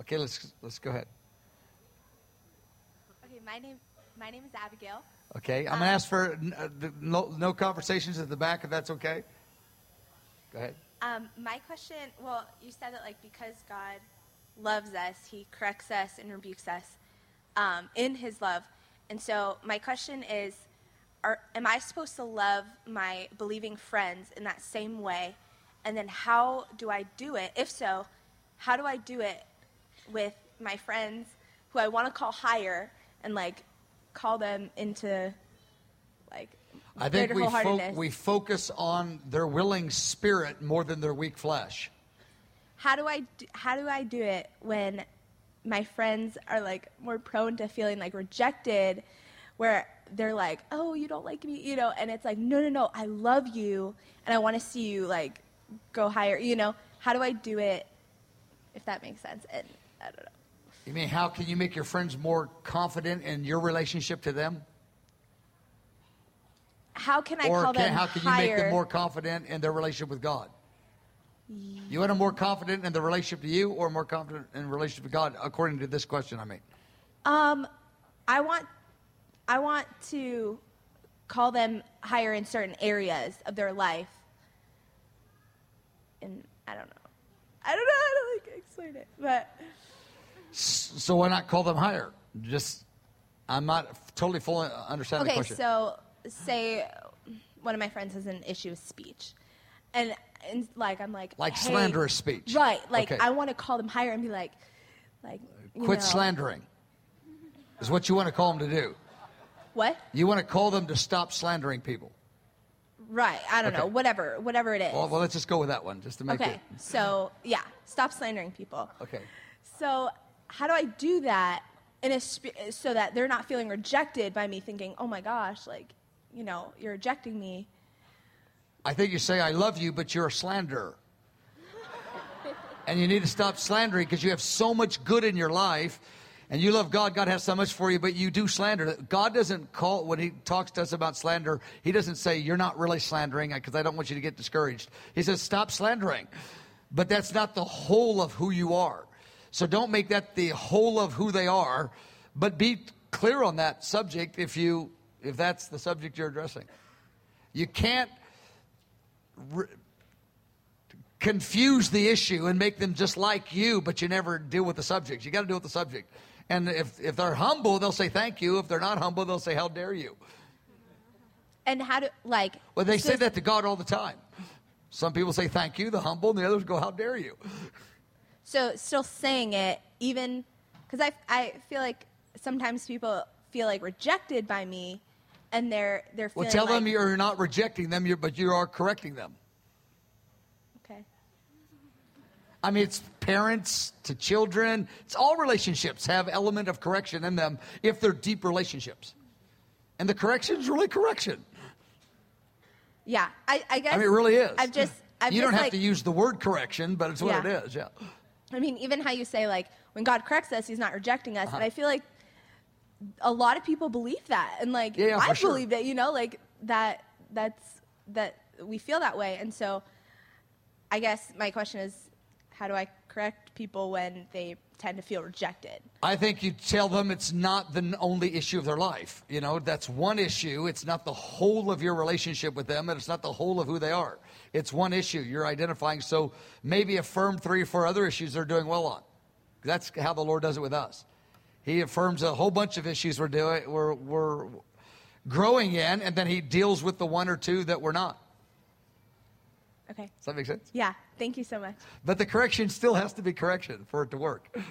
Okay, let's go ahead. Okay, my name is Abigail. Okay, I'm going to ask for no conversations at the back, if that's okay. Go ahead. My question, well, you said that, like, because God loves us, he corrects us and rebukes us in his love. And so my question is, am I supposed to love my believing friends in that same way? And then how do I do it? If so, how do I do it with my friends who I want to call higher and, like, call them into, like, I think wholeheartedness? we focus on their willing spirit more than their weak flesh. How do I do it when my friends are, like, more prone to feeling, like, rejected, where they're like, oh, you don't like me, and it's like, no, I love you, and I want to see you, like, go higher, How do I do it, if that makes sense? And I don't know. You mean, how can you make your friends more confident in your relationship to them? How can I call them how can higher? You make them more confident in their relationship with God? You want them more confident in the relationship to you, or more confident in the relationship with God, according to this question I made? I want to call them higher in certain areas of their life. And I don't know how to, like, explain it, but... So why not call them higher? I'm not totally fully understanding the question. Okay, so say one of my friends has an issue with speech. And like, I'm like... Like, hey, slanderous speech. Right. Like, okay. I want to call them higher and be like quit slandering is what you want to call them to do. What? You want to call them to stop slandering people. Right. I don't know. Whatever it is. Well, let's just go with that one, just to make it... Okay. So, yeah. Stop slandering people. Okay. So, how do I do that so that they're not feeling rejected by me thinking, oh, my gosh, like, you're rejecting me? I think you say, I love you, but you're a slanderer. And you need to stop slandering because you have so much good in your life, and you love God. God has so much for you, but you do slander. God doesn't call, when he talks to us about slander, he doesn't say, you're not really slandering, because I don't want you to get discouraged. He says, stop slandering. But that's not the whole of who you are. So don't make that the whole of who they are, but be clear on that subject if that's the subject you're addressing. You can't confuse the issue and make them just like you, but you never deal with the subject. You got to deal with the subject. And if they're humble, they'll say thank you. If they're not humble, they'll say, how dare you? And how do, like... Well, they say that to God all the time. Some people say thank you, the humble, and the others go, how dare you? So still saying it, even... Because I feel like sometimes people feel like rejected by me, and they're feeling well, tell like... them you're not rejecting them, but you are correcting them. Okay. I mean, it's parents to children. It's all relationships have element of correction in them if they're deep relationships. And the correction is really correction. Yeah, I guess... I mean, it really is. You don't have to use the word correction, but it's what it is, yeah. I mean, even how you say, like, when God corrects us, he's not rejecting us. And I feel like a lot of people believe that. And, like, I believe it, like, that we feel that way. And so I guess my question is, how do I correct people when they tend to feel rejected? I think you tell them it's not the only issue of their life. That's one issue. It's not the whole of your relationship with them, and it's not the whole of who they are. It's one issue you're identifying. So maybe affirm 3 or 4 other issues they're doing well on. That's how the Lord does it with us. He affirms a whole bunch of issues we're growing in, and then he deals with the 1 or 2 that we're not. Okay. Does that make sense? Yeah. Thank you so much. But the correction still has to be correction for it to work. Yeah.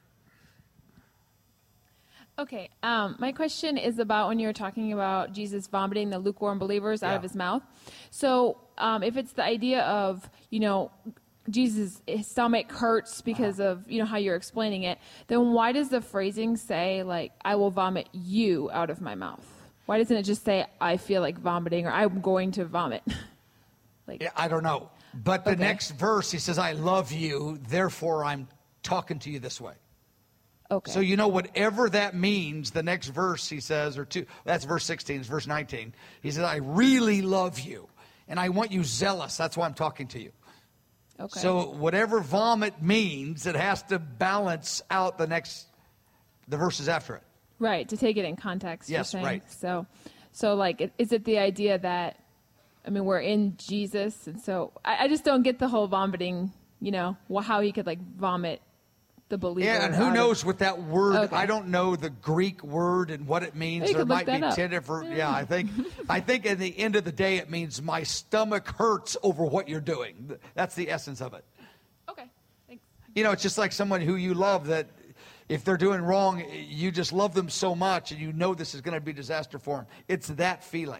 Okay. My question is about when you were talking about Jesus vomiting the lukewarm believers out of his mouth. So if it's the idea of, Jesus, his stomach hurts because of, how you're explaining it, then why does the phrasing say, like, I will vomit you out of my mouth? Why doesn't it just say, I feel like vomiting, or I'm going to vomit? I don't know. But the next verse, he says, I love you, therefore I'm talking to you this way. Okay. So, whatever that means, the next verse he says, that's verse 16, it's verse 19. He says, I really love you, and I want you zealous. That's why I'm talking to you. Okay. So whatever vomit means, it has to balance out the verses after it. Right, to take it in context. Yes, you're saying. right. So like, is it the idea that, I mean, we're in Jesus, and so I just don't get the whole vomiting, how he could like vomit the believer. Yeah, and who knows what that word, Okay. I don't know the Greek word and what it means. You There could look might be that up. 10 different, I think at the end of the day it means my stomach hurts over what you're doing. That's the essence of it. Okay, thanks. It's just like someone who you love that if they're doing wrong, you just love them so much and you know this is going to be disaster for them. It's that feeling.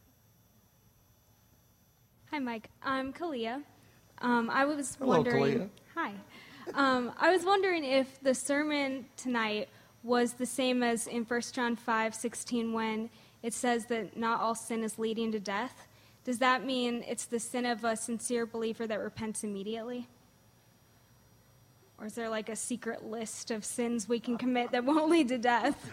Hi, Mike. I'm Kalia. I was Hello, wondering. Kalia. Hi. I was wondering if the sermon tonight was the same as in 1 John 5:16 when it says that not all sin is leading to death. Does that mean it's the sin of a sincere believer that repents immediately? Or is there like a secret list of sins we can commit that won't lead to death?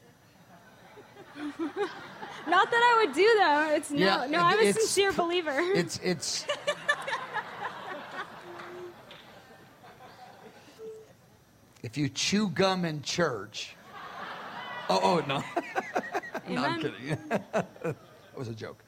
Not that I would do, though. It's I'm a sincere believer. It's if you chew gum in church. Oh no. No, I'm kidding. That was a joke.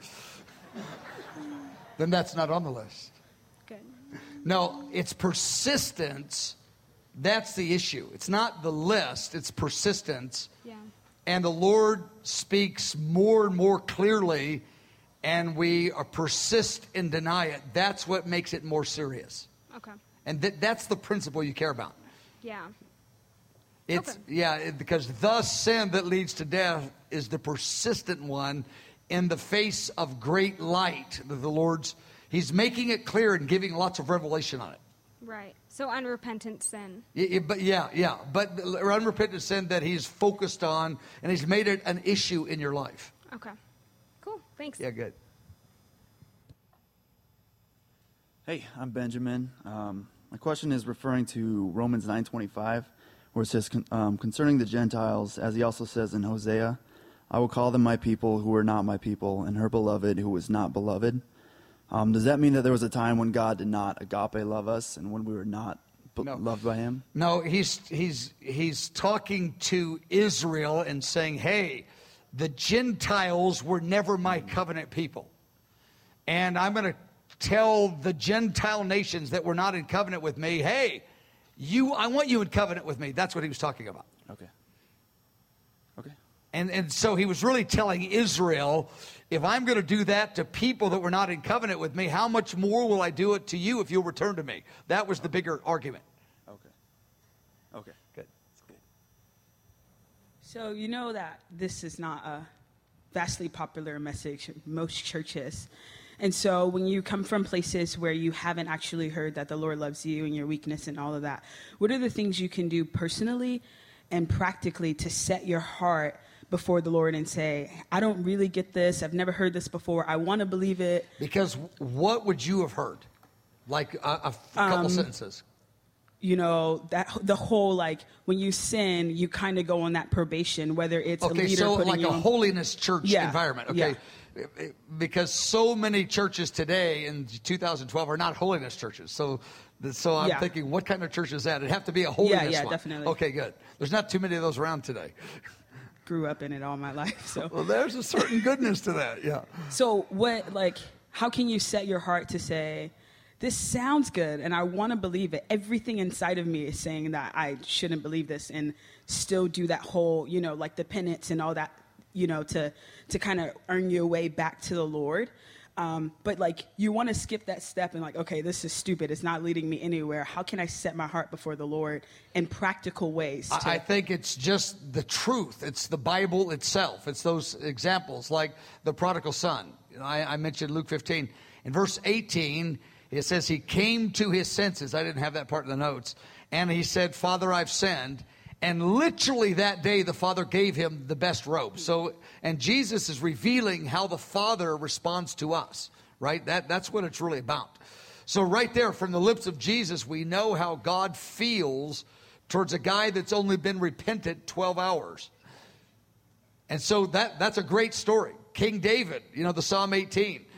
Then that's not on the list. Good. No, it's persistence. That's the issue. It's not the list, it's persistence. Yeah. And the Lord speaks more and more clearly, and we persist and deny it. That's what makes it more serious. Okay. And that's the principle you care about. Yeah. It's Okay. Because the sin that leads to death is the persistent one in the face of great light. He's making it clear and giving lots of revelation on it. Right. So unrepentant sin. But unrepentant sin that he's focused on, and he's made it an issue in your life. Okay. Cool. Thanks. Yeah, good. Hey, I'm Benjamin. My question is referring to Romans 9:25, where it says, concerning the Gentiles, as he also says in Hosea, I will call them my people who were not my people, and her beloved who was not beloved. Does that mean that there was a time when God did not agape love us and when we were not loved by him? No, he's talking to Israel and saying, hey, the Gentiles were never my covenant people. And I'm going to tell the Gentile nations that were not in covenant with me, hey, I want you in covenant with me. That's what he was talking about. Okay. And so he was really telling Israel, if I'm going to do that to people that were not in covenant with me, how much more will I do it to you if you'll return to me? That was the bigger argument. Okay. Good. That's cool. So you know that this is not a vastly popular message in most churches. And so when you come from places where you haven't actually heard that the Lord loves you and your weakness and all of that, what are the things you can do personally and practically to set your heart before the Lord and say, I don't really get this. I've never heard this before. I want to believe it. Because what would you have heard? Like a couple sentences. That the whole, like, when you sin, you kind of go on that probation, whether it's a leader so putting like you a on. holiness church environment. Okay. Yeah. Because so many churches today in 2012 are not holiness churches. So I'm thinking, what kind of church is that? It'd have to be a holiness one. Yeah, definitely. Okay, good. There's not too many of those around today. Grew up in it all my life. So Well, there's a certain goodness to that, yeah. So how can you set your heart to say, this sounds good and I want to believe it. Everything inside of me is saying that I shouldn't believe this, and still do that whole, like the penance and all that, to kind of earn your way back to the Lord. But you want to skip that step and okay, this is stupid. It's not leading me anywhere. How can I set my heart before the Lord in practical ways? I think it's just the truth. It's the Bible itself. It's those examples like the prodigal son. I mentioned Luke 15. In verse 18, it says he came to his senses. I didn't have that part in the notes. And he said, Father, I've sinned. And literally that day, the Father gave him the best robe. And Jesus is revealing how the Father responds to us, right? That's what it's really about. So right there, from the lips of Jesus, we know how God feels towards a guy that's only been repentant 12 hours. And so that's a great story. King David, the Psalm 18. Mm-hmm.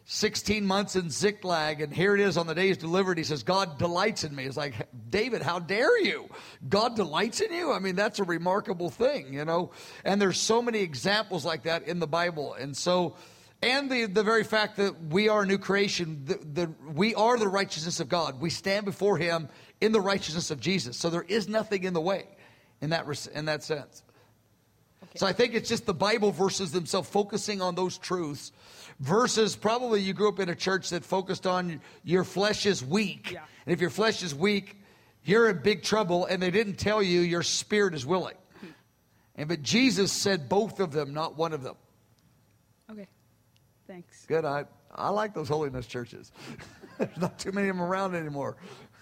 16 months in Ziklag, and here it is on the day he's delivered. He says, God delights in me. It's like, David, how dare you? God delights in you? I mean, that's a remarkable thing, you know. And there's so many examples like that in the Bible. And so, and the very fact that we are a new creation, we are the righteousness of God. We stand before him in the righteousness of Jesus. So there is nothing in the way in that sense. Okay. So I think it's just the Bible verses themselves focusing on those truths versus probably you grew up in a church that focused on your flesh is weak. Yeah. And if your flesh is weak, you're in big trouble, and they didn't tell you your spirit is willing. But Jesus said both of them, not one of them. Okay. Thanks. Good. I like those holiness churches. There's not too many of them around anymore.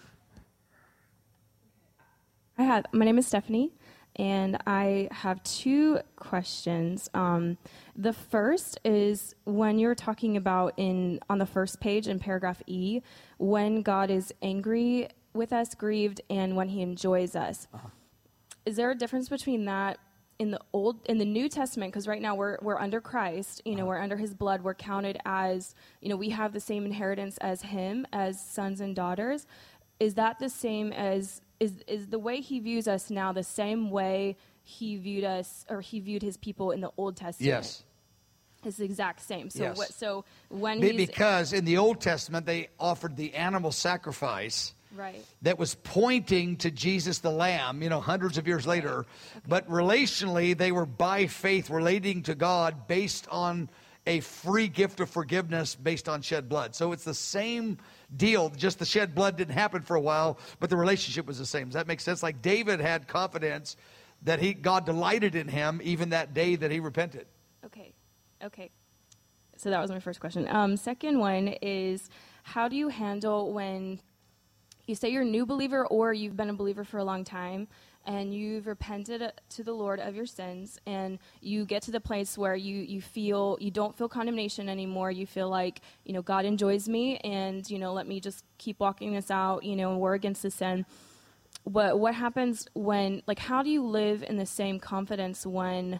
My name is Stephanie, and I have two questions. The first is when you're talking about on the first page in paragraph E, when God is angry with us, grieved, and when he enjoys us. Uh-huh. Is there a difference between that in the New Testament? Because right now we're under Christ, we're under his blood, we're counted as, we have the same inheritance as him, as sons and daughters. Is that the same as, is the way he views us now the same way he viewed us, or he viewed his people in the Old Testament? Yes. It's the exact same. So yes. Because in the Old Testament they offered the animal sacrifice. Right. That was pointing to Jesus the Lamb, hundreds of years later. Okay. But relationally, they were by faith relating to God based on a free gift of forgiveness based on shed blood. So it's the same deal, just the shed blood didn't happen for a while, but the relationship was the same. Does that make sense? Like David had confidence that God delighted in him even that day that he repented. Okay. So that was my first question. Second one is, how do you handle when you say you're a new believer or you've been a believer for a long time and you've repented to the Lord of your sins, and you get to the place where you don't feel condemnation anymore. You feel like, God enjoys me, and, let me just keep walking this out, and war against the sin. What happens when, how do you live in the same confidence when,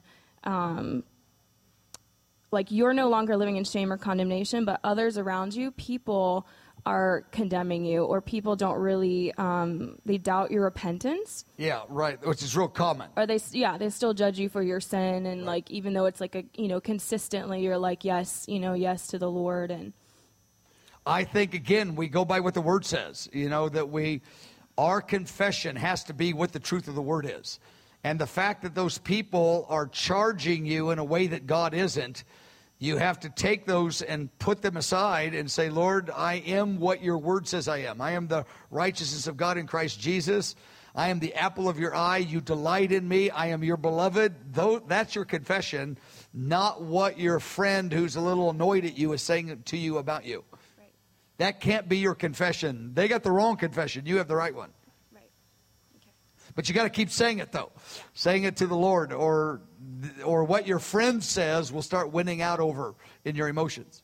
you're no longer living in shame or condemnation, but others around you, people are condemning you, or people don't really, they doubt your repentance. Yeah, right, which is real common. Or they still judge you for your sin, and right. Even though it's consistently you're yes, yes to the Lord. And I think, again, we go by what the Word says, that our confession has to be what the truth of the Word is. And the fact that those people are charging you in a way that God isn't, you have to take those and put them aside and say, Lord, I am what your word says I am. I am the righteousness of God in Christ Jesus. I am the apple of your eye. You delight in me. I am your beloved. That's your confession, not what your friend who's a little annoyed at you is saying to you about you. Right. That can't be your confession. They got the wrong confession. You have the right one. Right. Okay. But you got to keep saying it, though. Saying it to the Lord, or what your friend says will start winning out over in your emotions.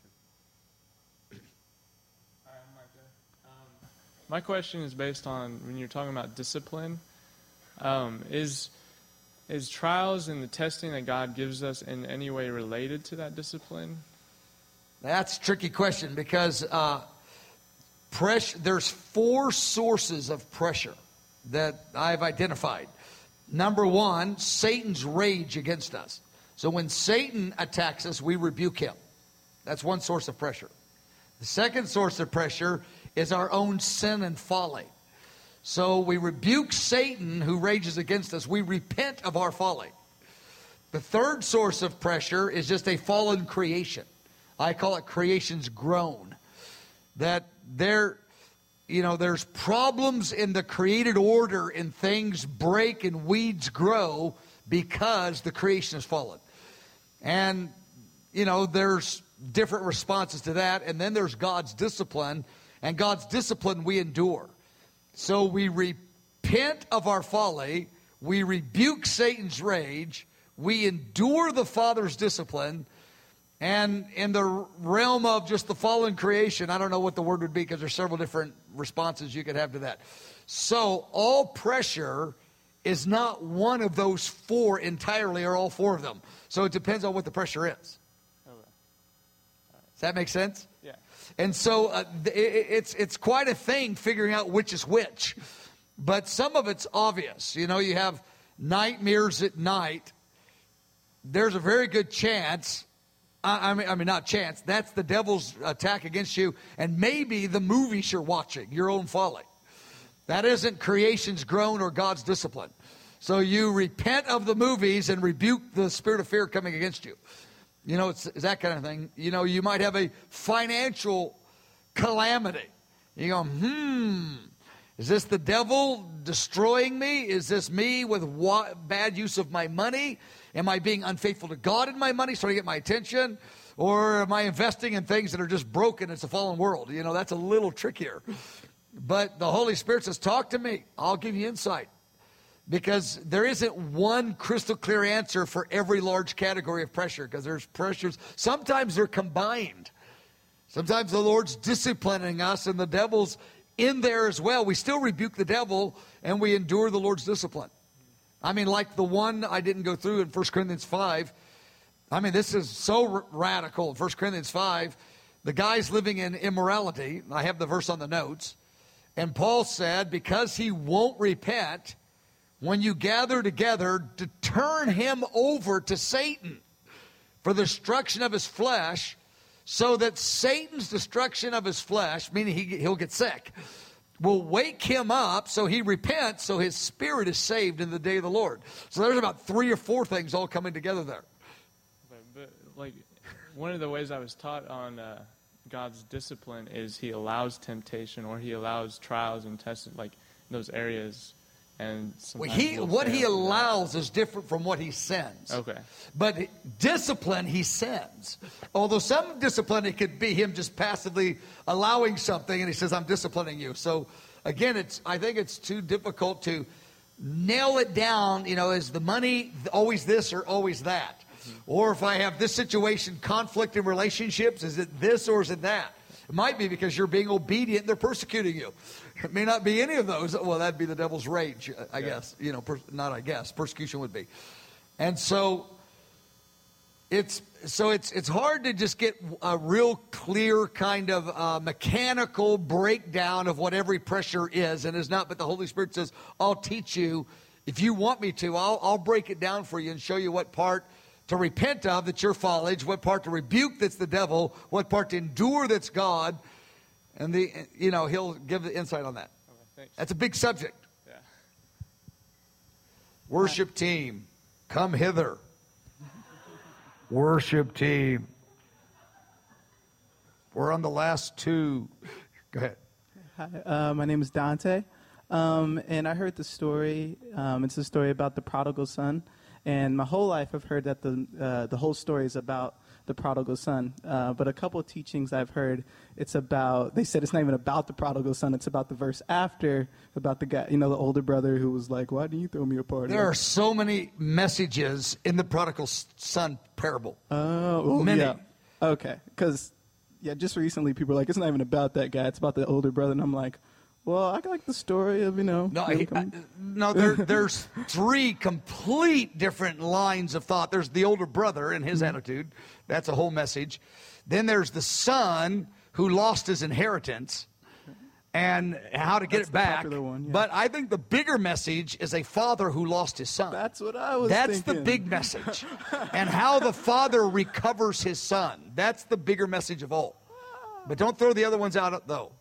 My question is based on when you're talking about discipline. Is trials and the testing that God gives us in any way related to that discipline? That's a tricky question because there's 4 sources of pressure that I've identified. Number 1, Satan's rage against us. So when Satan attacks us, we rebuke him. That's one source of pressure. The second source of pressure is our own sin and folly. So we rebuke Satan who rages against us. We repent of our folly. The third source of pressure is just a fallen creation. I call it creation's groan. That there's problems in the created order, and things break and weeds grow because the creation has fallen. And, there's different responses to that. And then there's God's discipline. And God's discipline we endure. So we repent of our folly. We rebuke Satan's rage. We endure the Father's discipline. And in the realm of just the fallen creation, I don't know what the word would be because there's several different responses you could have to that. So all pressure is not one of those 4 entirely, or all 4 of them. So it depends on what the pressure is. Does that make sense? Yeah. And so it's quite a thing figuring out which is which. But some of it's obvious. You have nightmares at night. There's a very good chance, I mean not chance, that's the devil's attack against you, and maybe the movies you're watching, your own folly. That isn't creation's groan or God's discipline. So you repent of the movies and rebuke the spirit of fear coming against you. It's that kind of thing. You might have a financial calamity. You go, is this the devil destroying me? Is this me with bad use of my money? Am I being unfaithful to God in my money, starting to get my attention? Or am I investing in things that are just broken? It's a fallen world. That's a little trickier. But the Holy Spirit says, talk to me. I'll give you insight. Because there isn't one crystal clear answer for every large category of pressure, because there's pressures. Sometimes they're combined. Sometimes the Lord's disciplining us and the devil's in there as well. We still rebuke the devil and we endure the Lord's discipline. I mean, like the one I didn't go through in 1 Corinthians 5. I mean, this is so radical. 1 Corinthians 5, the guy's living in immorality. I have the verse on the notes. And Paul said, because he won't repent, when you gather together, to turn him over to Satan for the destruction of his flesh, so that Satan's destruction of his flesh, meaning he'll get sick, will wake him up so he repents, so his spirit is saved in the day of the Lord. So there's about 3 or 4 things all coming together there. But like, one of the ways I was taught on God's discipline is he allows temptation, or he allows trials and tests, like those areas. And what he allows is different from what he sends. Okay. But discipline he sends. Although some discipline, it could be him just passively allowing something, and he says, I'm disciplining you. So again, I think it's too difficult to nail it down. Is the money always this or always that? Mm-hmm. Or if I have this situation, conflict in relationships, is it this or is it that? It might be because you're being obedient and they're persecuting you. It may not be any of those. Well, that'd be the devil's rage, I guess. Persecution would be. And so it's hard to just get a real clear kind of mechanical breakdown of what every pressure is and is not. But the Holy Spirit says, I'll teach you. If you want me to, I'll break it down for you and show you what part to repent of that's your foliage, what part to rebuke that's the devil, what part to endure that's God. And he'll give the insight on that. Okay, that's a big subject. Yeah. Worship team, come hither. Worship team. We're on the last 2. Go ahead. Hi, my name is Dante, and I heard the story. It's a story about the prodigal son, and my whole life I've heard that the whole story is about the prodigal son. But a couple of teachings I've heard, they said it's not even about the prodigal son, it's about the verse after, about the guy, the older brother who was like, why didn't you throw me a party? There are so many messages in the prodigal son parable. Oh, many. Yeah. Okay, because, just recently people are like, it's not even about that guy, it's about the older brother, and I'm like, well, I like the story of, there's 3 complete different lines of thought. There's the older brother and his attitude. That's a whole message. Then there's the son who lost his inheritance and how to get it back. One, yeah. But I think the bigger message is a father who lost his son. That's what I was thinking. That's the big message. And how the father recovers his son. That's the bigger message of all. But don't throw the other ones out, though.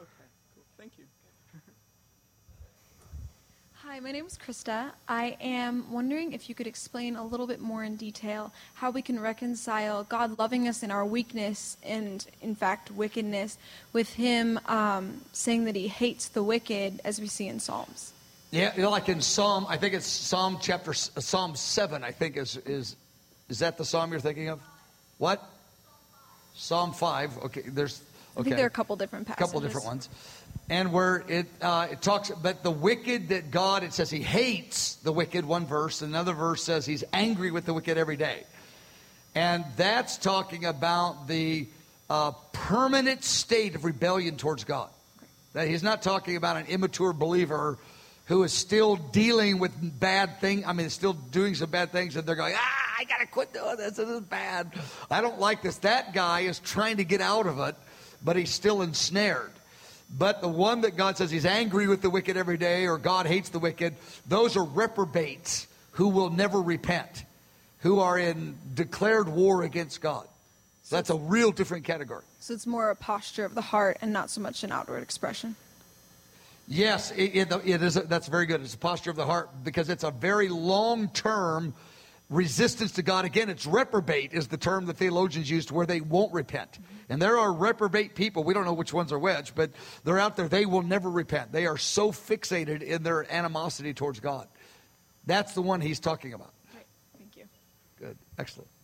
Hi, my name is Krista. I am wondering if you could explain a little bit more in detail how we can reconcile God loving us in our weakness and, in fact, wickedness with Him saying that He hates the wicked, as we see in Psalms. Yeah, like in Psalm, I think it's Psalm 7, I think is that the Psalm you're thinking of? What? Psalm 5. Okay, I think there are a couple different passages. A couple different ones. And where it talks, but the wicked that God, it says He hates the wicked, one verse. Another verse says He's angry with the wicked every day. And that's talking about the permanent state of rebellion towards God. That He's not talking about an immature believer who is still dealing with bad things. I mean, still doing some bad things, and they're going, I got to quit doing this. This is bad. I don't like this. That guy is trying to get out of it, but he's still ensnared. But the one that God says he's angry with the wicked every day, or God hates the wicked, those are reprobates who will never repent, who are in declared war against God. So that's a real different category. So it's more a posture of the heart and not so much an outward expression. Yes, it is. That's very good. It's a posture of the heart because it's a very long-term resistance to God. Again, it's reprobate is the term the theologians used, where they won't repent. And there are reprobate people. We don't know which ones are which, but they're out there. They will never repent. They are so fixated in their animosity towards God. That's the one he's talking about. Right. Thank you. Good. Excellent.